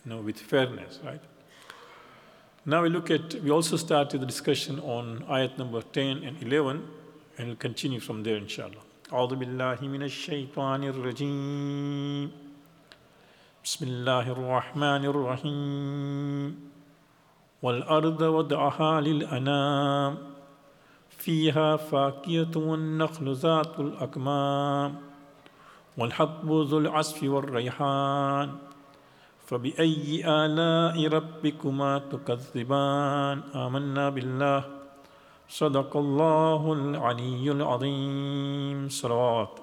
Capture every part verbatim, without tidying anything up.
you know, with fairness, right? Now we look at, we also started the discussion on ayat number ten and eleven, and we'll continue from there, inshallah. أعوذ بالله من الشيطان الرجيم بسم الله الرحمن الرحيم والأرض وضعها للأنام فيها فاكهة والنخل ذات الأكمام والحب ذو العصف والريحان فبأي آلاء ربكما تكذبان آمنا بالله صدق الله العلي العظيم صلوات.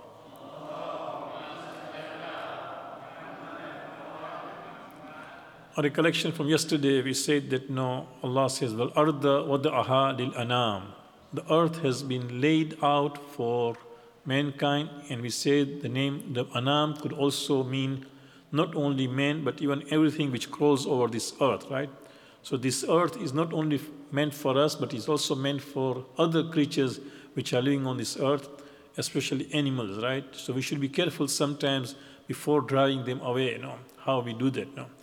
A recollection from yesterday, we said that no, Allah says, "Wal arda wada'aha lil anam." The earth has been laid out for mankind, and we said the name, the anam, could also mean not only man, but even everything which crawls over this earth, right? So this earth is not only meant for us, but is also meant for other creatures which are living on this earth, especially animals, right? So we should be careful sometimes before driving them away, you know, how we do that, you know.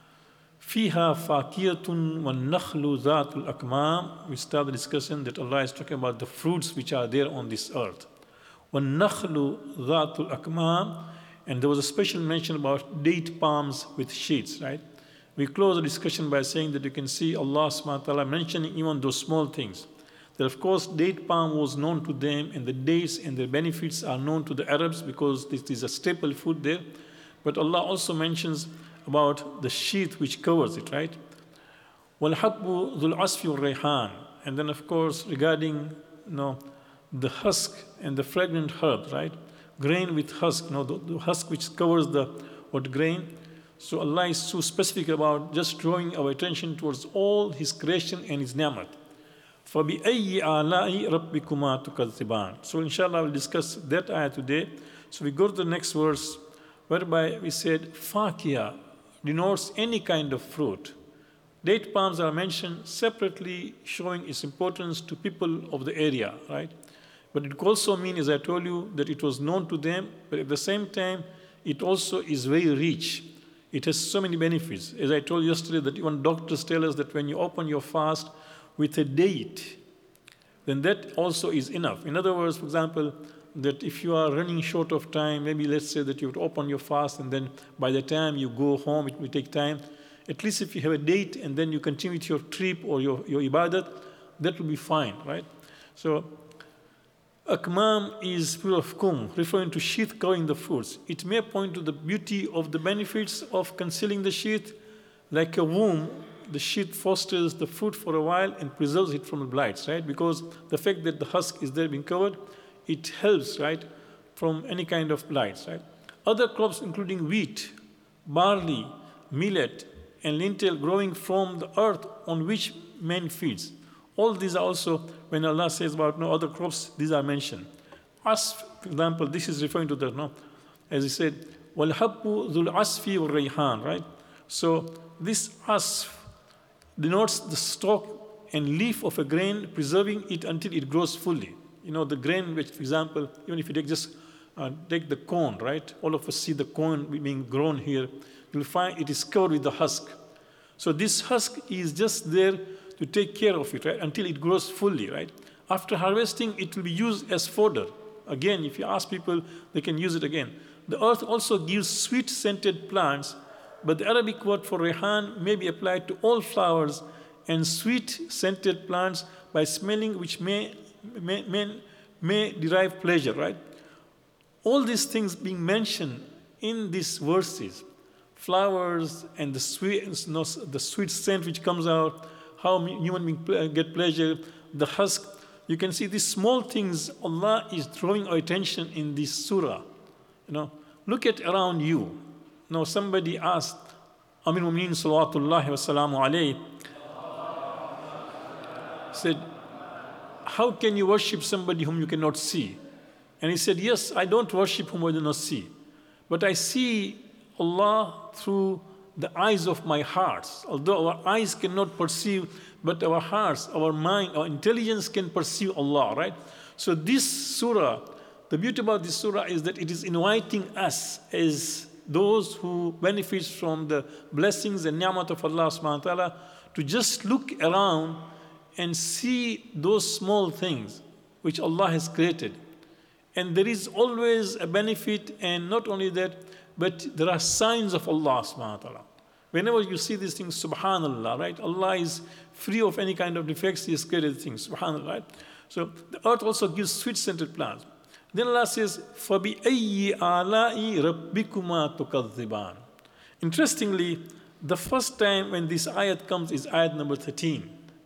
Fiha fakiyatun wa nakhlu zatul akmam. We start the discussion that Allah is talking about the fruits which are there on this earth. Wa nakhlu zatul akmam. And there was a special mention about date palms with sheets, right? We close the discussion by saying that you can see Allah subhanahu wa ta'ala mentioning even those small things. That of course date palm was known to them, and the dates and their benefits are known to the Arabs because this is a staple food there. But Allah also mentions about the sheath which covers it, right? وَالْحَبُّ ذُو الْعَصْفِ وَالرَّيْحَانِ. And then of course regarding, you know, the husk and the fragrant herb, right? Grain with husk, you know, the, the husk which covers the what grain. So Allah is so specific about just drawing our attention towards all His creation and His ni'mat. فَبِأَيِّ آلَاءِ رَبِّكُمَا تُكَذِّبَانِ. So inshallah we'll discuss that ayah today. So we go to the next verse, whereby we said fakia denotes any kind of fruit. Date palms are mentioned separately, showing its importance to people of the area, right? But it could also mean, as I told you, that it was known to them, but at the same time, it also is very rich. It has so many benefits. As I told you yesterday, that even doctors tell us that when you open your fast with a date, then that also is enough. In other words, for example, that if you are running short of time, maybe let's say that you would open your fast, and then by the time you go home, it will take time. At least if you have a date and then you continue with your trip or your, your ibadat, that will be fine, right? So, akmam is plural of kum, referring to sheath covering the fruits. It may point to the beauty of the benefits of concealing the sheath. Like a womb, the sheath fosters the fruit for a while and preserves it from the blights, right? Because the fact that the husk is there being covered, it helps, right, from any kind of blights, right? Other crops including wheat, barley, millet, and lentil growing from the earth on which man feeds. All these are also, when Allah says about no other crops, these are mentioned. Asf, for example, this is referring to that, no? As he said, وَالْحَبُّ ذُو الْعَصْفِ وَالرَّيْحَانِ, right? So this asf denotes the stalk and leaf of a grain, preserving it until it grows fully. You know, the grain, which, for example, even if you take just uh, take the corn, right? All of us see the corn being grown here. You'll find it is covered with the husk. So this husk is just there to take care of it, right? Until it grows fully, right? After harvesting, it will be used as fodder. Again, if you ask people, they can use it again. The earth also gives sweet-scented plants, but the Arabic word for rehan may be applied to all flowers and sweet-scented plants by smelling, which may, may, may, may derive pleasure, right? All these things being mentioned in these verses, flowers and the sweet, you know, the sweet scent which comes out, how human beings get pleasure, the husk. You can see these small things Allah is drawing our attention in this surah. You know, look at around you. Now somebody asked Amir Mu'mineen salawatullahi wa salamu alayhi, said, how can you worship somebody whom you cannot see? And he said, yes, I don't worship whom I do not see, but I see Allah through the eyes of my hearts. Although our eyes cannot perceive, but our hearts, our mind, our intelligence can perceive Allah, right? So this surah, the beauty about this surah is that it is inviting us as those who benefits from the blessings and ni'mat of Allah subhanahu wa ta'ala to just look around and see those small things which Allah has created. And there is always a benefit, and not only that, but there are signs of Allah subhanahu wa ta'ala. Whenever you see these things, subhanallah, right? Allah is free of any kind of defects. He has created things, subhanallah, right? So the earth also gives sweet-scented plants. Then Allah says, فَبِأَيِّ آلَاءِ رَبِّكُمَا تُكَذِّبَانِ. Interestingly, the first time when this ayat comes is ayat number thirteen.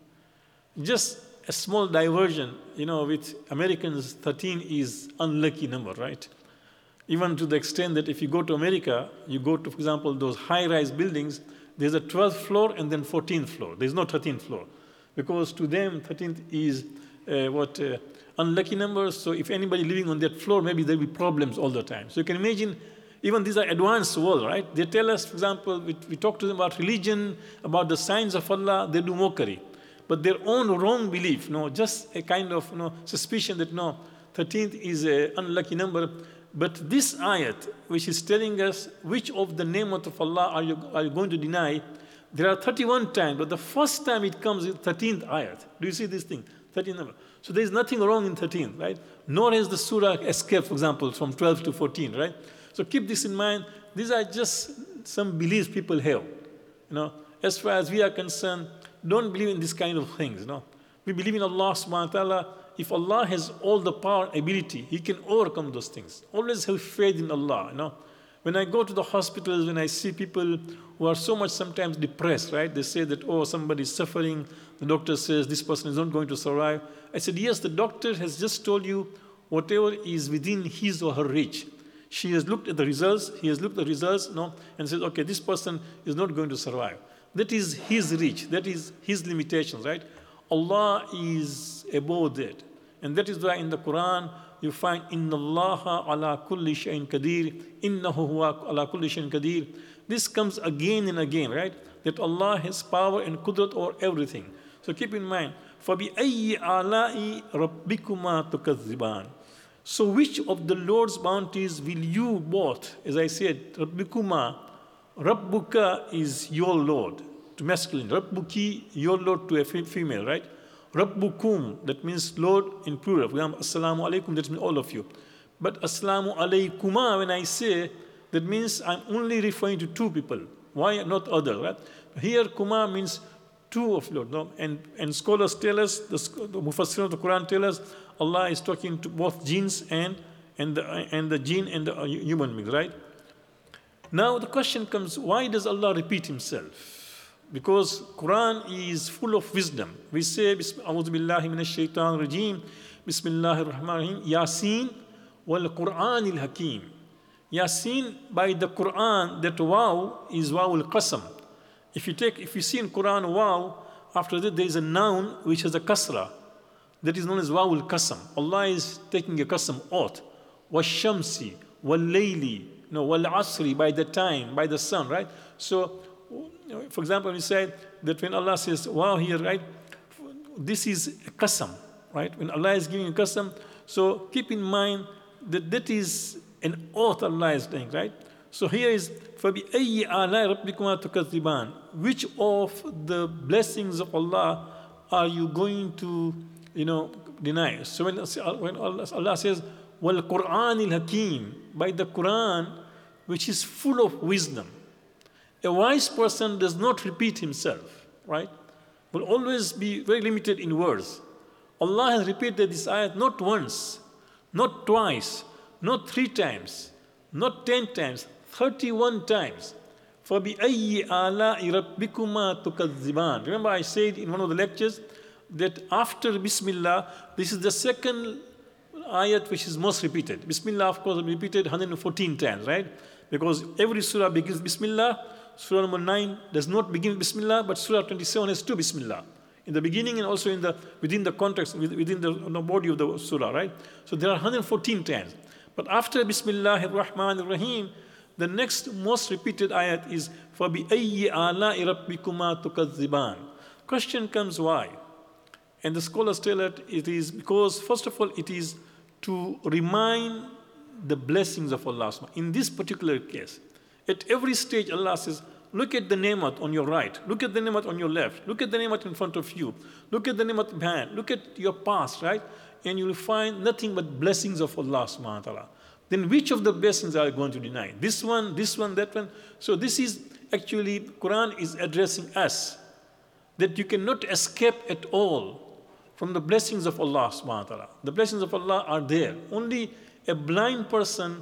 Just a small diversion, you know, with Americans, thirteen is unlucky number, right? Even to the extent that if you go to America, you go to, for example, those high-rise buildings, there's a twelfth floor and then fourteenth floor. There's no thirteenth floor. Because to them, thirteenth is uh, what, uh, unlucky number. So if anybody living on that floor, maybe there'll be problems all the time. So you can imagine, even these are advanced world, right? They tell us, for example, we, we talk to them about religion, about the signs of Allah, they do mockery. But their own wrong belief, no, just a kind of no, suspicion that no, thirteenth is an unlucky number. But this ayat, which is telling us which of the name of Allah are you, are you going to deny, there are thirty-one times, but the first time it comes is thirteenth ayat. Do you see this thing? thirteenth number. So there is nothing wrong in thirteen, right? Nor has the surah escaped, for example, from twelve to fourteen, right? So keep this in mind. These are just some beliefs people have. You know, as far as we are concerned, don't believe in this kind of things. You know, we believe in Allah subhanahu wa ta'ala. If Allah has all the power, ability, He can overcome those things. Always have faith in Allah. You know, when I go to the hospitals, when I see people who are so much sometimes depressed, right? They say that, oh, somebody is suffering. The doctor says this person is not going to survive. I said, yes, the doctor has just told you whatever is within his or her reach. She has looked at the results. He has looked at the results, no, and says, okay, this person is not going to survive. That is his reach. That is his limitations, right? Allah is above that. And that is why in the Quran you find Inna Allaha ala kulli shay'in qadir, innahu huwa ala kulli shay'in qadir. This comes again and again, right? That Allah has power and qudrat over everything. So keep in mind, فَبِأَيِّ آلَاءِ رَبِّكُمَا تُكَذِّبَانِ. So which of the Lord's bounties will you both, as I said, Rabbikuma, Rabbuka is your Lord, to masculine. Rabbuki, your Lord to a female, right? Rabbukum, that means Lord in plural. For example, Assalamu alaikum, that means all of you. But Assalamu alaikuma, when I say, that means I'm only referring to two people. Why not other, right? Here, kuma means two of Lord. No? And, and scholars tell us, the, the Mufassir of the Quran tell us, Allah is talking to both jinns and, and, the, and the jinn and the human beings, right? Now the question comes, why does Allah repeat Himself? Because Quran is full of wisdom. We say, A'udhu billahi minash shaitan rajim, Bismillahir Rahmanir Rahim, Yasin wal Quranil Hakim. Yasin, by the Quran, that wow is wow al-qasam. If you take, if you see in Quran wow, after that there is a noun which has a kasra. That is known as wow al-qasam. Allah is taking a qasam oath. Wash-shamsi, wal-layli, no, wal-asri, by the time, by the sun, right? So, for example, we said that when Allah says wow here, right, this is a qasam, right? When Allah is giving a qasam, so keep in mind that that is an oath Allah is doing, right? So here is فَبِأَيِّ آلَاءِ رَبِّكُمَا تُكَذِّبَانِ. Which of the blessings of Allah are you going to, you know, deny? So when, when Allah says وَالْقُرْآنِ الْحَكِيمِ, by the Quran, which is full of wisdom. A wise person does not repeat himself, right? Will always be very limited in words. Allah has repeated this ayat not once, not twice, not three times, not ten times, thirty-one times. فَبِأَيِّ آلَاءِ رَبِّكُمَا تُكَذِّبَانِ. Remember I said in one of the lectures that after Bismillah, this is the second ayat which is most repeated. Bismillah, of course, repeated one hundred fourteen times, right? Because every surah begins Bismillah. Surah number nine does not begin with Bismillah, but Surah twenty-seven has two Bismillah. In the beginning and also in the within the context, within the, the body of the surah, right? So there are one hundred fourteen times. But after Bismillahir Rahmanir Rahim, the next most repeated ayat is فَبِأَيِّ آلَاءِ رَبِّكُمَا تُكَذِّبَانِ. Question comes, why? And the scholars tell it, it is because, first of all, it is to remind the blessings of Allah. In this particular case, At every stage, Allah says, look at the ni'mat on your right. Look at the ni'mat on your left. Look at the ni'mat in front of you. Look at the ni'mat behind. Look at your past, right? And you will find nothing but blessings of Allah subhanahu wa ta'ala. Then which of the blessings are you going to deny? This one, this one, that one. So this is actually, Quran is addressing us, that you cannot escape at all from the blessings of Allah subhanahu wa ta'ala. The blessings of Allah are there. Only a blind person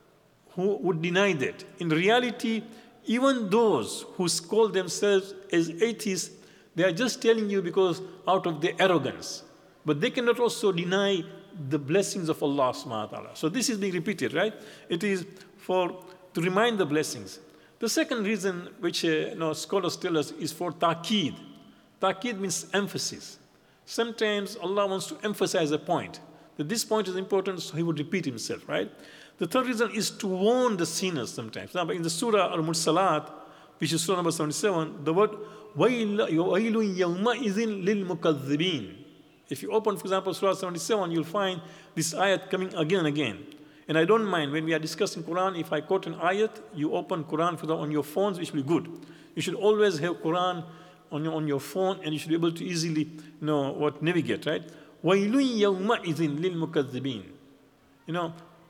who would deny that. In reality, even those who call themselves as atheists, they are just telling you because out of their arrogance. But they cannot also deny the blessings of Allah subhanahu wa ta'ala. So this is being repeated, right? It is for to remind the blessings. The second reason which uh, you know, scholars tell us is for ta'keed. Ta'keed means emphasis. Sometimes Allah wants to emphasize a point, that this point is important, so He would repeat Himself, right? The third reason is to warn the sinners sometimes. Now, in the Surah Al-Mursalat, which is Surah number seventy-seven, the word وَيْلٌ يَوْمَئِذٍ لِلْمُكَذِّبِينَ. If you open, for example, Surah seventy-seven, you'll find this ayat coming again and again. And I don't mind when we are discussing Quran, if I quote an ayat, you open Quran for the, on your phones, which will be good. You should always have Quran on your, on your phone, and you should be able to easily you know what navigate, right? وَيْلٌ يَوْمَئِذٍ لِلْمُكَذِّبِينَ. You know,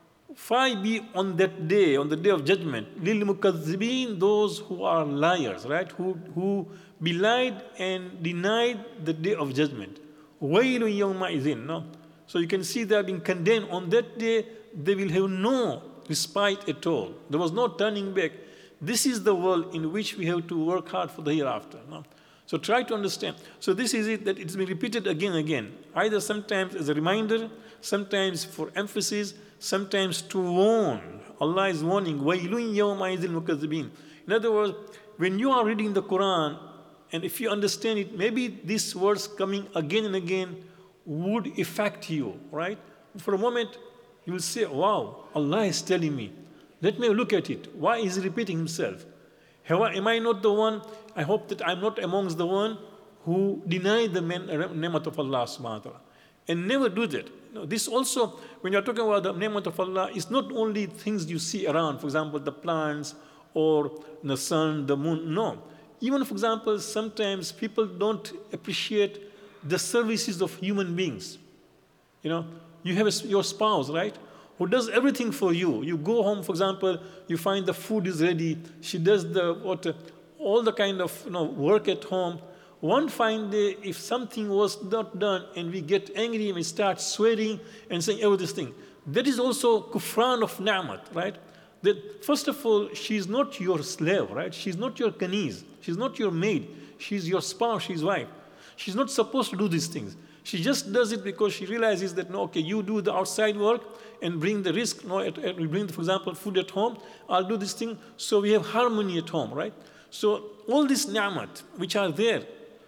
far be on that day, on the day of judgment, لِلْمُكَذِّبِينَ, those who are liars, right? Who, who belied and denied the day of judgment. وَيْلٌ يَوْمَئِذٍ. No? So you can see they are being condemned. On that day, they will have no respite at all. There was no turning back. This is the world in which we have to work hard for the hereafter. No? So try to understand. So this is it, that it's been repeated again and again, either sometimes as a reminder, sometimes for emphasis, sometimes to warn. Allah is warning. وَيْلٌ يَوْمَئِذٍ الْمُكَذِّبِينَ. In other words, when you are reading the Quran, and if you understand it, maybe these words coming again and again would affect you, right? For a moment, you will say, wow, Allah is telling me. Let me look at it. Why is He repeating Himself? Have I, am I not the one? I hope that I'm not amongst the one who deny the ni'mat of Allah subhanahu wa ta'ala. And never do that. You know, this also, when you're talking about the ni'mat of Allah, it's not only things you see around, for example, the plants or the sun, the moon. No. Even, for example, sometimes people don't appreciate the services of human beings. You know, you have a, your spouse, right, who does everything for you. You go home, for example, you find the food is ready. She does the what, all the kind of you know, work at home. One fine day, if something was not done and we get angry and we start swearing and saying everything, that is also kufran of ni'mat, right? That first of all, she's not your slave, right? She's not your kaniz. She's not your maid. She's your spouse, she's wife. She's not supposed to do these things. She just does it because she realizes that, no, okay, you do the outside work and bring the risk. No, at, at, we bring, for example, food at home. I'll do this thing. So we have harmony at home, right? So all these ni'mat, which are there,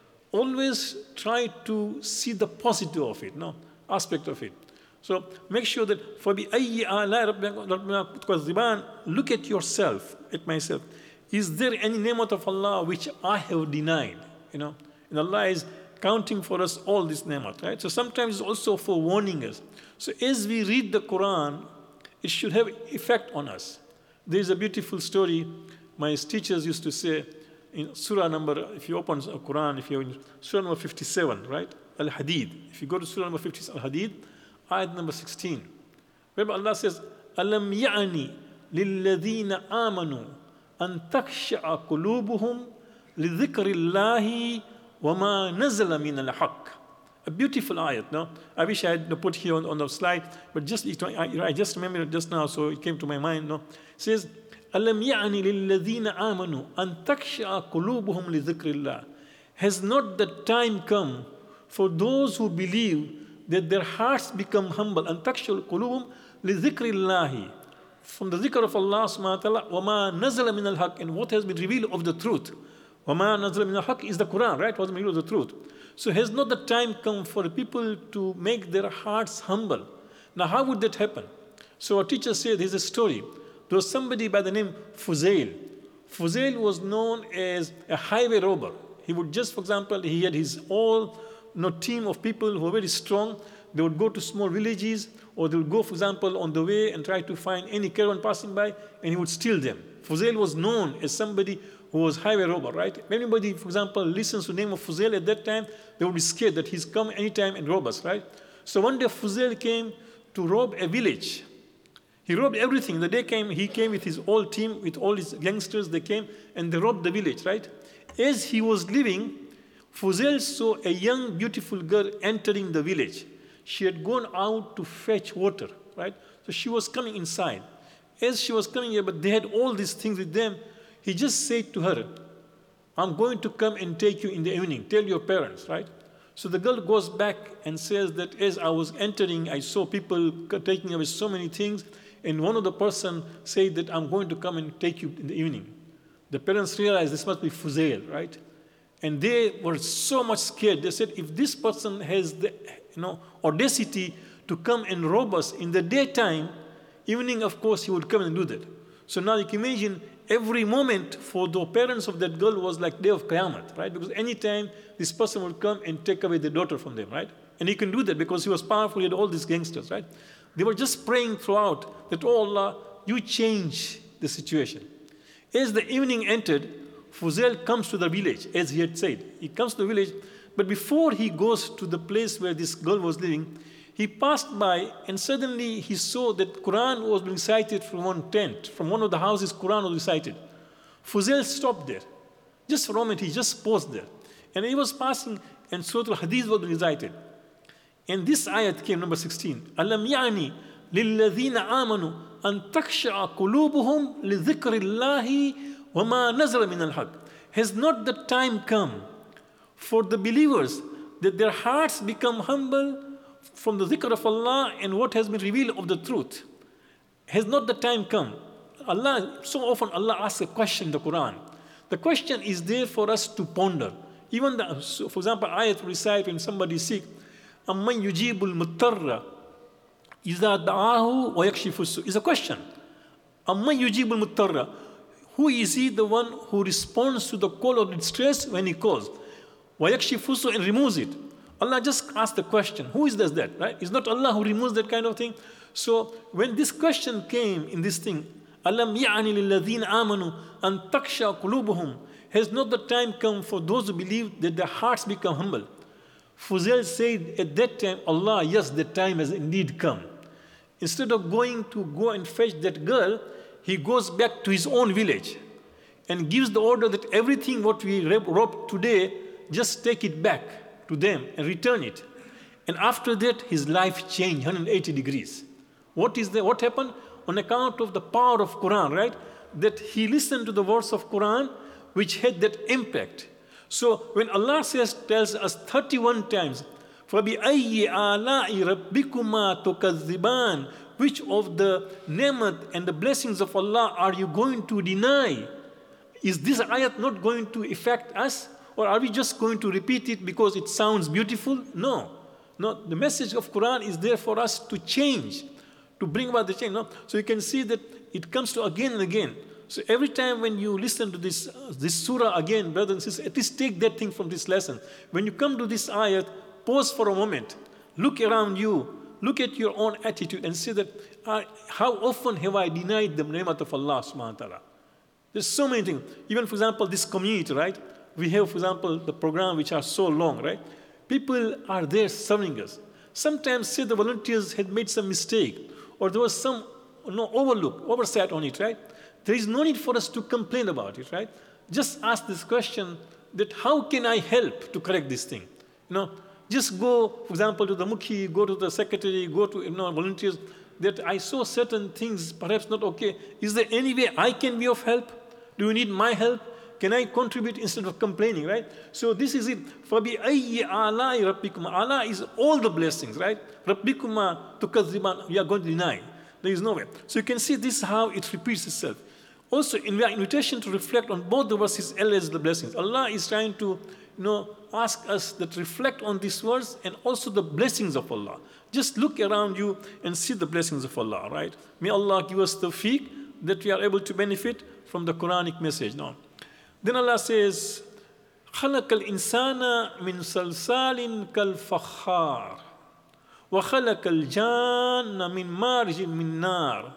always try to see the positive of it, no, aspect of it. So make sure that for بِأَيِّ آلَاءِ رَبِّكُمَا تُكَذِّبَانِ, look at yourself, at myself. Is there any ni'mat of Allah which I have denied? You know, and Allah is counting for us all this ni'mat, right? So sometimes it's also for warning us. So as we read the Quran, it should have effect on us. There is a beautiful story my teachers used to say in Surah number, if you open the Quran, if you're in Surah number fifty-seven, right? Al-Hadid. If you go to Surah number fifty-seven, Al-Hadid, ayat number sixteen, where Allah says, أَلَمْ يَعْنِ لِلَّذِينَ آمَنُوا أَن تَخْشَعَ قُلُوبُهُمْ لِذِكْرِ اللَّهِ وَمَا نَزَلَ مِنَ الْحَقِّ. A beautiful ayat, no? I wish I had put here on, on the slide, but just I, I just remember it just now, so it came to my mind, no? It says, أَلَمْ يَعْنِ لِلَّذِينَ آمَنُوا أَن تَخْشَعَ قُلُوبُهُمْ لِذِكْرِ اللَّهِ. Has not the time come for those who believe that their hearts become humble? أَن تَخْشَعَ قُلُوبُهُمْ لِذِكْرِ اللَّهِ. From the zikr of Allah subhanahu wa ta'ala, وَمَا نَزَلَ مِنَ الْحَقِّ, and what has been revealed of the truth. وَمَا نَزَلَ مِنَ الْحَقِّ is the Quran, right? What has been revealed of the truth. So has not the time come for people to make their hearts humble? Now how would that happen? So our teacher said, there's a story. There was somebody by the name Fuzail. Fuzail was known as a highway robber. He would just, for example, he had his all you know, team of people who were very strong. They would go to small villages, or they would go, for example, on the way and try to find any caravan passing by, and he would steal them Fuzail was known as somebody who was highway robber, right? If anybody, for example, listens to the name of Fuzail at that time, they would be scared that he's come anytime and rob us, right? So one day Fuzail came to rob a village. He robbed everything. The day came, he came with his whole team, with all his gangsters, they came and they robbed the village, right? As he was leaving, Fuzail saw a young, beautiful girl entering the village. She had gone out to fetch water, right? So she was coming inside. As she was coming here, but they had all these things with them, he just said to her, I'm going to come and take you in the evening. Tell your parents, right? So the girl goes back and says that as I was entering, I saw people taking away so many things, and one of the person said that I'm going to come and take you in the evening. The parents realized this must be Fuzail, right? And they were so much scared. They said, if this person has the you know, audacity to come and rob us in the daytime, evening, of course, he would come and do that. So now you can imagine every moment for the parents of that girl was like day of Qiyamah, right? Because anytime this person would come and take away the daughter from them, right? And he can do that because he was powerful, he had all these gangsters, right? They were just praying throughout that, oh Allah, you change the situation. As the evening entered, Fuzail comes to the village, as he had said. He comes to the village, but before he goes to the place where this girl was living, he passed by and suddenly he saw that Quran was being recited from one tent. From one of the houses, Quran was recited. Fuzail stopped there. Just for a moment, he just paused there. And he was passing and Surah Al-Hadith was being recited. And this ayat came, number sixteen. أَلَمْ يَعْنِ لِلَّذِينَ آمَنُوا أَن تَخْشَعَ قُلُوبُهُمْ لِذِكْرِ اللَّهِ وَمَا نَزَلَ مِنَ الْحَقِّ. Has not the time come for the believers that their hearts become humble from the dhikr of Allah and what has been revealed of the truth? Has not the time come? Allah, so often Allah asks a question in the Quran. The question is there for us to ponder. Even the, so for example, ayat recite when somebody is sick, أَمَّنْ يُجِيبُ الْمُضْطَرَّ إِذَا دَعَاهُ وَيَكْشِفُ السُّوءَ. It's a question. أَمَّنْ يُجِيبُ الْمُضْطَرَّ. Who is he, the one who responds to the call of distress when he calls? وَيَكْشِفُ السُّوءَ, and removes it. Allah just asked the question. Who does that, right? It's not Allah who removes that kind of thing. So when this question came in this thing, أَلَمْ يَعْنِ لِلَّذِينَ آمَنُوا أَن تَخْشَعَ قُلُوبُهُمْ. Has not the time come for those who believe that their hearts become humble? Fuzail said at that time, Allah, yes, the time has indeed come. Instead of going to go and fetch that girl, he goes back to his own village and gives the order that everything what we robbed today, just take it back to them and return it. And after that, his life changed one hundred eighty degrees. What is the, what happened? On account of the power of Quran, right? That he listened to the words of Quran, which had that impact. So when Allah says, tells us thirty-one times, فَبِأَيِّ آلَاءِ رَبِّكُمَا تُكَذِّبَانِ, which of the ni'mat and the blessings of Allah are you going to deny? Is this ayat not going to affect us? Or are we just going to repeat it because it sounds beautiful? No. No, the message of Quran is there for us to change, to bring about the change. No? So you can see that it comes to again and again. So every time when you listen to this, uh, this surah again, brothers and sisters, at least take that thing from this lesson. When you come to this ayat, pause for a moment, look around you, look at your own attitude and say that, uh, how often have I denied the ni'mat of Allah subhanahu wa ta'ala? There's so many things. Even, for example, this community, right? We have, for example, the program which are so long, right? People are there serving us. Sometimes, say the volunteers had made some mistake, or there was some no, overlook, oversight on it, right? There is no need for us to complain about it, right? Just ask this question that how can I help to correct this thing? You know, just go, for example, to the mukhi, go to the secretary, go to you know, volunteers, that I saw certain things perhaps not okay. Is there any way I can be of help? Do you need my help? Can I contribute instead of complaining, right? So this is it. فَبِأَيِّ آلَاءِ رَبِّكُمَا. Allah is all the blessings, right? رَبِّكُمَا تُكَذِّبَانِ. We are going to deny. There is no way. So you can see this is how it repeats itself. Also, in the invitation to reflect on both the verses as well as the blessings. Allah is trying to, you know, ask us that reflect on these words and also the blessings of Allah. Just look around you and see the blessings of Allah, right? May Allah give us the tawfiq that we are able to benefit from the Quranic message. Now, then Allah says, خَلَقَ الْإِنسَانَ مِنْ صَلْصَالٍ كَالْفَخَّارِ وَخَلَقَ الْجَانَّ مِنْ مَارِجٍ مِنْ نَارٍ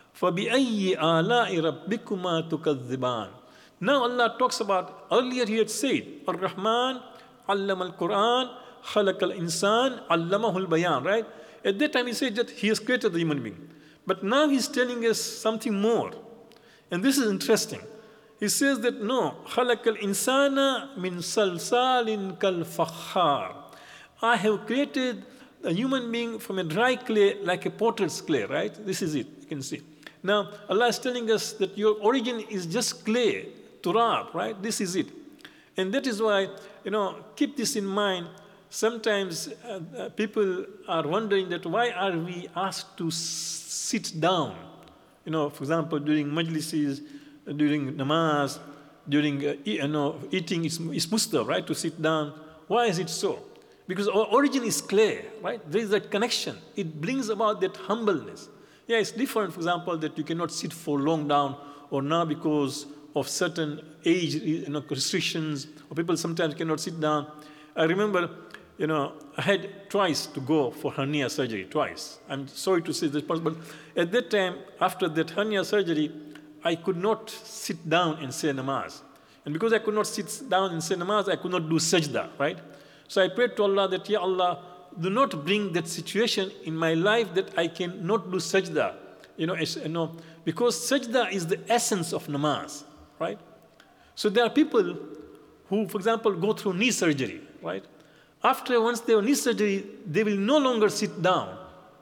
فَبِأَيِّ آلَاءِ رَبِّكُمَا تُكَذِّبَانِ. Now Allah talks about, earlier He had said, Ar-Rahman, Allama al-Quran, Khalaq al-Insan, Allamahu al-Bayan, right? At that time He said that He has created the human being. But now He's telling us something more. And this is interesting. He says that no, خَلَقَ الْإِنسَانَ مِنْ صَلْصَالٍ كَالْفَخَّارِ. I have created a human being from a dry clay like a potter's clay, right? This is it, you can see. Now, Allah is telling us that your origin is just clay, turab, right? This is it. And that is why, you know, keep this in mind. Sometimes uh, uh, people are wondering that why are we asked to s- sit down? You know, for example, during majlises, during namaz, during uh, e- you know, eating, it's, it's mustahab, right, to sit down. Why is it so? Because our origin is clear, right? There is that connection. It brings about that humbleness. Yeah, it's different, for example, that you cannot sit for long down, or now because of certain age you know, restrictions, or people sometimes cannot sit down. I remember, you know, I had twice to go for hernia surgery, twice. I'm sorry to say this, but at that time, after that hernia surgery, I could not sit down and say namaz. And because I could not sit down and say namaz, I could not do sajda, right? So I prayed to Allah that, Ya Allah, do not bring that situation in my life that I cannot do sajda. You know, as, you know, because sajda is the essence of namaz, right? So there are people who, for example, go through knee surgery, right? After once they have knee surgery, they will no longer sit down.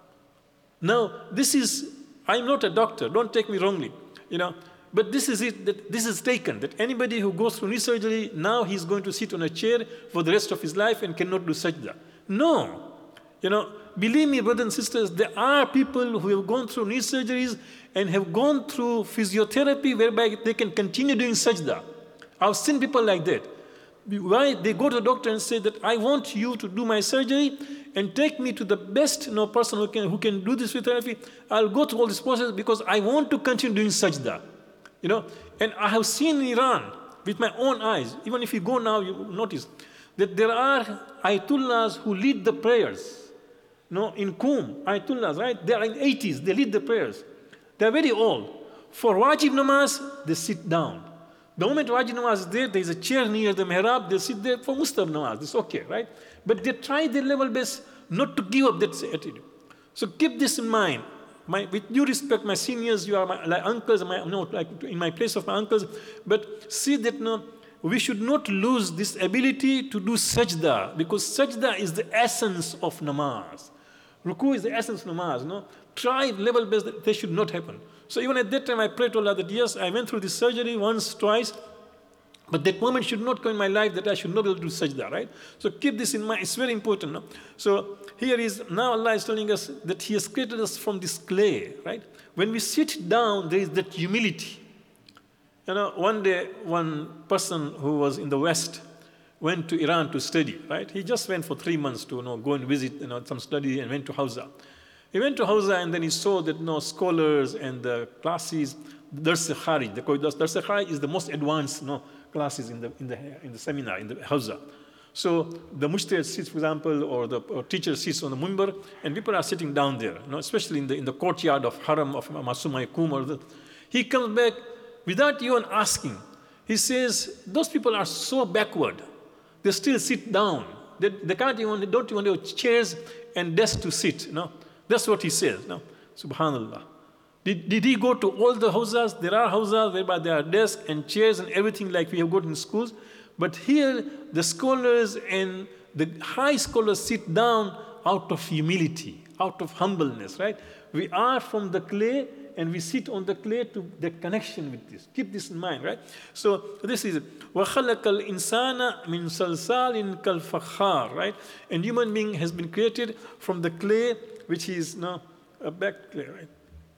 Now, this is, I'm not a doctor, don't take me wrongly, you know, but this is it, that this is taken, that anybody who goes through knee surgery, now he's going to sit on a chair for the rest of his life and cannot do sajda. No. You know, believe me, brothers and sisters, there are people who have gone through knee surgeries and have gone through physiotherapy whereby they can continue doing sajda. I've seen people like that. Why? They go to the doctor and say that I want you to do my surgery and take me to the best you know, person who can, who can do this physiotherapy. I'll go through all this process because I want to continue doing sajda. You know, and I have seen in Iran with my own eyes, even if you go now, you notice that there are ayatollahs who lead the prayers. You know, in Qum, ayatollahs, right? They are in eighties, they lead the prayers. They are very old. For wajib namaz, they sit down. The moment wajib namaz is there, there is a chair near the mihrab, they sit there for mustahab namaz. It's okay, right? But they try their level best not to give up that attitude. So keep this in mind. My, with due respect, my seniors, you are my like uncles, my, no, like in my place of my uncles, but see that no, we should not lose this ability to do sajda, because sajda is the essence of namaz. Ruku is the essence of namaz. No? Try level best that they should not happen. So even at that time, I prayed to Allah that yes, I went through this surgery once, twice, but that moment should not come in my life that I should not be able to do sajda, right? So keep this in mind. It's very important. No? So here is, now Allah is telling us that He has created us from this clay, right? When we sit down, there is that humility. You know, one day, one person who was in the West went to Iran to study, right? He just went for three months to you know, go and visit you know, some study and went to Hawza. He went to Hawza and then he saw that you know, scholars and the classes, Dars Kharij, the Dars Kharij is the most advanced you know, classes in the, in, the, in the seminar, in the Hawza. So the mujtahid sits, for example, or the or teacher sits on the mimbar, and people are sitting down there, you know, especially in the, in the courtyard of Haram of Masumai Kum. Or the, he comes back without even asking. He says, those people are so backward. They still sit down. They, they can't even, they don't even have chairs and desks to sit. You know? That's what he says. You know? Subhanallah. Did, did he go to all the hawzas? There are hawzas whereby there are desks and chairs and everything like we have got in schools. But here, the scholars and the high scholars sit down out of humility, out of humbleness, right? We are from the clay and we sit on the clay to the connection with this. Keep this in mind, right? So this is it. وَخَلَقَ الْإِنسَانَ مِنْ صَلْصَالٍ كَالْفَخَّارِ, right? And human being has been created from the clay, which is you know, a back clay, right?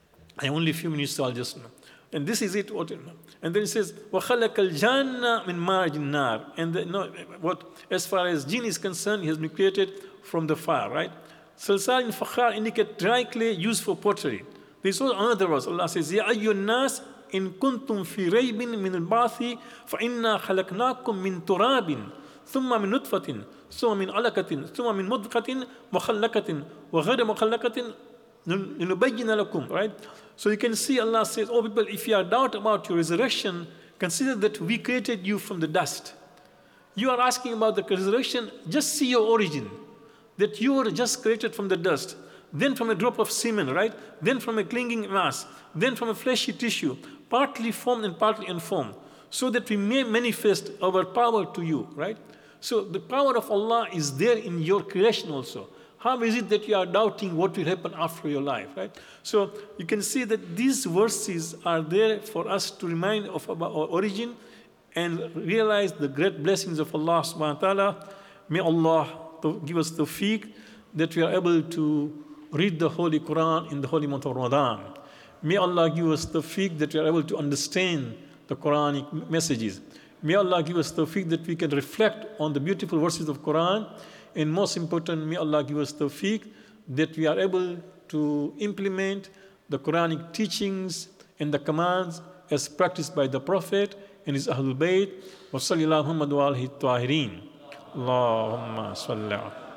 I only a few minutes, so I'll just know. And this is it. What, you know. And then it says, وَخَلَقَ الْجَانَّ مِنْ مَارِجِ النَّارِ. And the, no, what, as far as jinn is concerned, he has been created from the fire, right? Salsal in fakhar indicate dry clay used for pottery. There's also another verse. Allah says, يَا أَيُّ النَّاسِ إِن كُنْتُمْ فِي رَيْبٍ مِنَ الْبَعْثِ فَإِنَّا خَلَقْنَاكُم مِّن تُرَابٍ ثُمَّ مِن نُطْفَةٍ ثُمَّ مِنْ عَلَقَةٍ ثُمَّ مِنْ مُضْغَةٍ مُخَلَّقَةٍ وَغَيْرِ مُخَلَّقَةٍ لِنُبَيِّنَ لَكُمْ, right? So you can see Allah says, oh people, if you are doubt about your resurrection, consider that we created you from the dust. You are asking about the resurrection, just see your origin. That you were just created from the dust, then from a drop of semen, right? Then from a clinging mass, then from a fleshy tissue, partly formed and partly unformed, so that we may manifest our power to you, right? So the power of Allah is there in your creation also. How is it that you are doubting what will happen after your life, right? So you can see that these verses are there for us to remind of about our origin and realize the great blessings of Allah subhanahu wa ta'ala. May Allah give us tawfiq that we are able to read the Holy Quran in the holy month of Ramadan. May Allah give us tawfiq that we are able to understand the Quranic messages. May Allah give us tawfiq that we can reflect on the beautiful verses of Quran. And most important, may Allah give us tawfiq that we are able to implement the Quranic teachings and the commands as practiced by the Prophet and his Ahlul Bayt. Wa sallallahu Muhammad wa alihi tahirin. Allahumma salli.